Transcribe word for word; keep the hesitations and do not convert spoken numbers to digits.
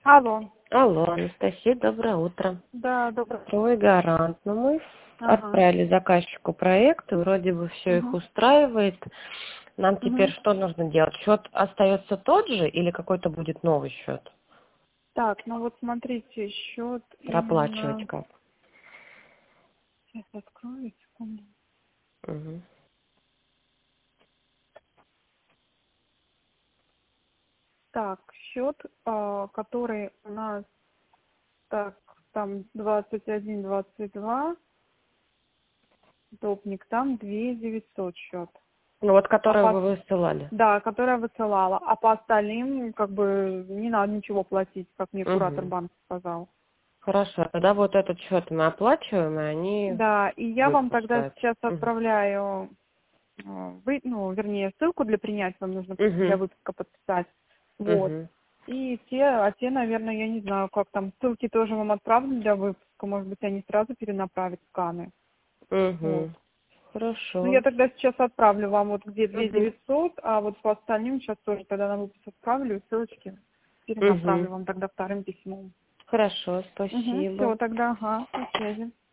Алло. Алло, Анастасия, доброе утро. Да, доброе. Ой, Гарант. Ну, мы Ага. отправили заказчику проект, и вроде бы все их Угу. устраивает. Нам теперь Угу. что нужно делать? Счет остается тот же или какой-то будет новый счет? Так, ну вот смотрите, счет Проплачивать именно... как? Сейчас открою, секунду. Угу. Так, счет, а, который у нас, так, там двадцать один двадцать два, топник, там две девятьсот счет. Ну, вот А который по... вы высылали. Да, которая высылала. А по остальным, как бы, не надо ничего платить, как мне куратор Угу. банка сказал. Хорошо, тогда вот этот счет мы оплачиваем, и они Да, и я вам тогда выпускают. сейчас Угу. отправляю, э, вы, ну, вернее, ссылку для принятия вам нужно для Угу. выпуска подписать. Вот. Угу. И те, а те, наверное, я не знаю, как там, ссылки тоже вам отправлю для выпуска, может быть, они сразу перенаправят сканы. Вот. Угу. Ну, я Хорошо. тогда сейчас отправлю вам вот где две Угу. девятьсот, а вот по остальным сейчас тоже, когда на выпуск отправлю, ссылочки Угу. перенаправлю вам тогда вторым письмом. Хорошо, Угу, все, спасибо. тогда, ага, на связи.